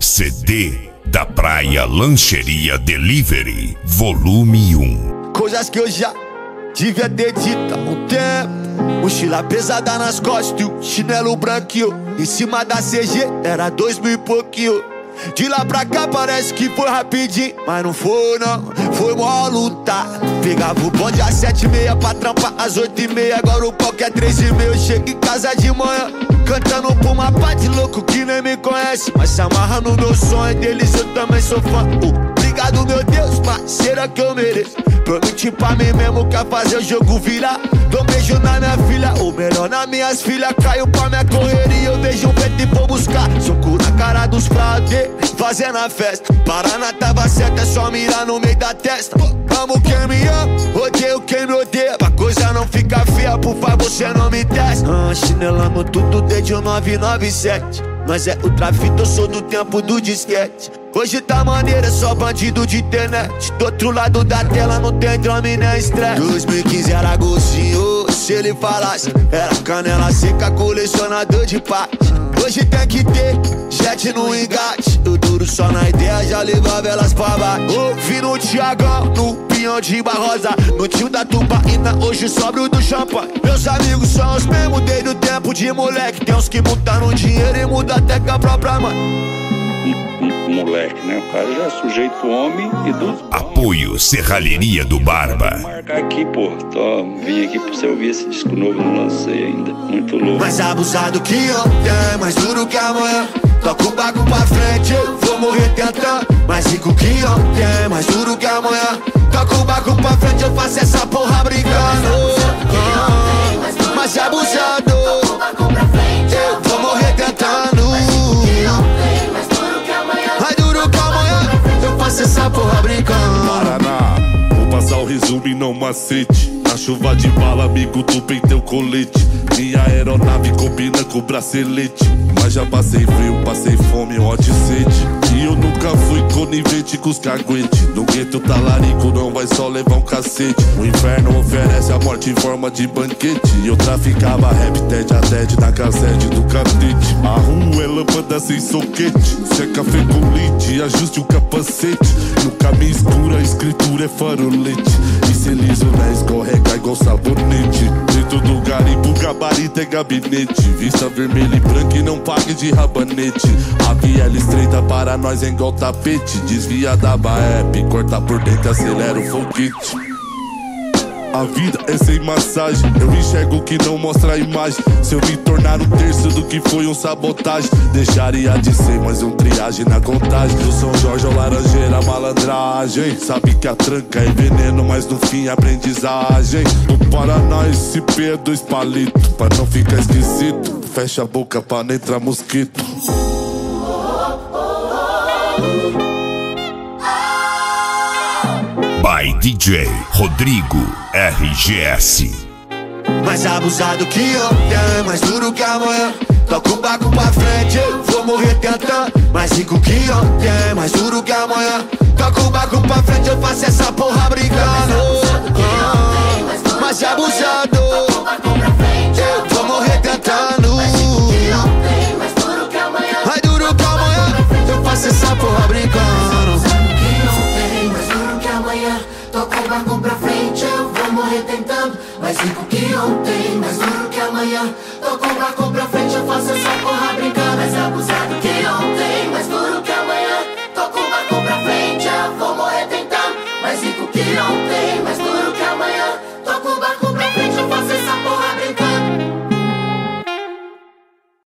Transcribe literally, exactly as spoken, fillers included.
C D da Praia Lancheria Delivery, volume um. Coisas que eu já devia ter dito há um tempo. Mochila pesada nas costas e o chinelo branquinho. Em cima da C G era dois mil e pouquinho. De lá pra cá parece que foi rapidinho, mas não foi não, foi mó luta. Pegava o bonde às sete e meia pra trampar às oito e meia. Agora o palco é três e meia, eu chego em casa de manhã cantando pra uma pá de louco que nem me conhece, mas se amarra no meu sonho, deles eu também sou fã. Obrigado meu Deus, parceira que eu mereço. Prometi pra mim mesmo que ia fazer o jogo virar. Dou um beijo na minha filha, ou melhor nas minhas filhas. Caiu pra minha correria, eu vejo um preto e vou buscar. Soco na cara dos frades, fazendo a festa. Paraná tava certo, é só mirar no meio da testa. Amo quem me ama, odeio quem me odeia. Pra coisa não ficar feia, por favor você não me testa. Ah, chinelamos tudo desde o nove nove sete. Nós é ultrafita, eu sou do tempo do disquete. Hoje tá maneiro, é só bandido de internet. Do outro lado da tela não tem drama nem estresse. dois mil e quinze era gostinho, se ele falasse. Era canela seca, colecionador de parte. Hoje tem que ter jet no engate. Eu duro só na ideia, já levava elas pra baixo. Ouvi no Thiagão, no Pinhão de Barrosa, no tio da Tubaína, hoje sobro do champanhe. Meus amigos são os mesmos desde o tempo de moleque. Tem uns que mudam no dinheiro e muda até com a própria mãe. Moleque, né? O cara já é sujeito homem e dos... Apoio Serralheria do Barba. Vou marcar aqui, pô. Tô, vim aqui pra você ouvir esse disco novo, não lancei ainda. Muito louco. Mais abusado que ontem, mais duro que amanhã. Toco o barco pra frente, eu vou morrer tentando. Mais rico que ontem, mais duro que amanhã. Toco o barco pra frente, eu faço essa porra brincando. Mais abusado, eu vou morrer tentando. Essa porra brincando. Paraná, vou passar o resumo e não macete. Na chuva de bala, amigo do teu colete. Minha aeronave combina com o bracelete. Mas já passei frio, passei fome, ódio e sede. E eu nunca fui conivente com os caguetes. No gueto talarico não vai só levar um cacete. O inferno oferece a morte em forma de banquete. E eu traficava rap tete a tete na cassete do catete. A rua é lâmpada sem soquete. Se é café com leite, ajuste o capacete. No caminho escuro a escritura é farolete. E se liso na escorrega igual sabonete. Dentro do garimpo, gabarito é gabinete. Vista vermelha e branca e não pague de rabanete. A viela estreita para nós é igual tapete. Desvia da baep, corta por dentro, acelera o foguete. A vida é sem massagem, eu enxergo o que não mostra a imagem. Se eu me tornar um terço do que foi um sabotagem, deixaria de ser mais um triagem na contagem. Do São Jorge ao Laranjeira, malandragem. Sabe que a tranca é veneno, mas no fim é aprendizagem. No Paraná esse P é dois palitos. Pra não ficar esquisito, fecha a boca pra não entrar mosquito. By D J Rodrigo R G S. Mais abusado que ontem, mais duro que amanhã. Toco o barco pra frente, eu vou morrer tentando. Mais rico que ontem, mais duro que amanhã. Toco o barco pra frente, eu faço essa porra brincando. Mais abusado,